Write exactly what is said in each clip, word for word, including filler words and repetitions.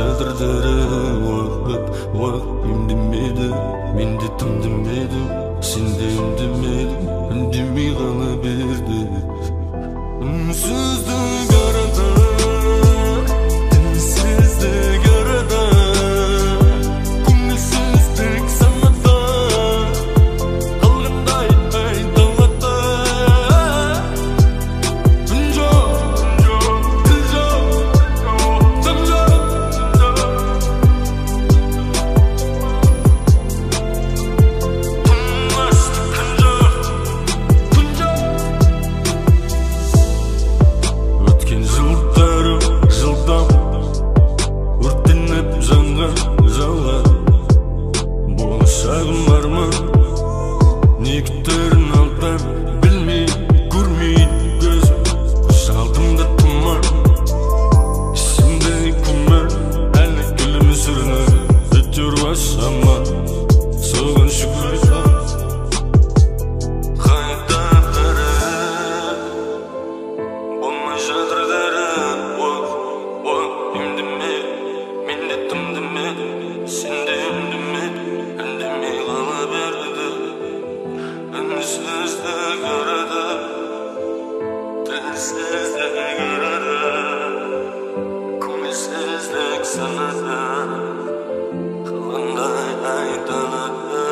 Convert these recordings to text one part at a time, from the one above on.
жатырдары үндемеді, мен де тым демедім, сен де үндемедің, үндемей қала берді. Үнсіздік арада, тілсіздік арада, көңілсіздік санада, қалғандай айдалада. Үн жоқ, тіл жоқ, сым жоқ. Тыңластық күн жоқ, күн жоқ. Өткен жылдары жылдам өртеніп жанған жала, болашағым бар ма? Не күтерін алдан білмей, көрмей көзім, шалдымда тұман, ішімде күмән, әлі гүлім сүрініп өтер башаман. Соған шүкір қайта бәрі болмай жатырдары. Үндеме, мен де тым демедім, сен де үндемедің, үндемей қала берді. Үнсіздік арада, тілсіздік арада, көңілсіздік санада, қалғандай айдалада.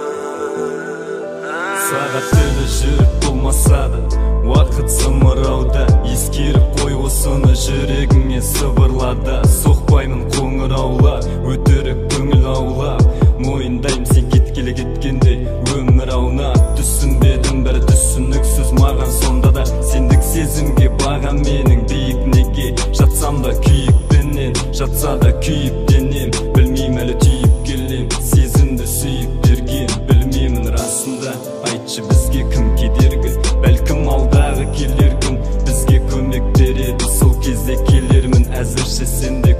Сағат тілі жүріп болмаса да, уақыт зымырауда. Ескеріп қой осыны, жүрегіңе сыбырлады. Соқпаймын қоңыраула, өтірік көңіл аулап. Мойындаймын сен кеткелі кеткенде өмір аунап. Түсінбедім бір түсініксіз маған сонда да, сендік сезімге бағам менің биік неге. Жатсам да күйікпенен, жатса да күйіктенем. Білмеймін әлі түйіп келем, сезімді сүйіп берген. Білмеймін расында, айтшы бізге кім кедергі? Бәлкім алдағы келер күн бізге көмек береді. Сол кезде келермін, әзірше сенде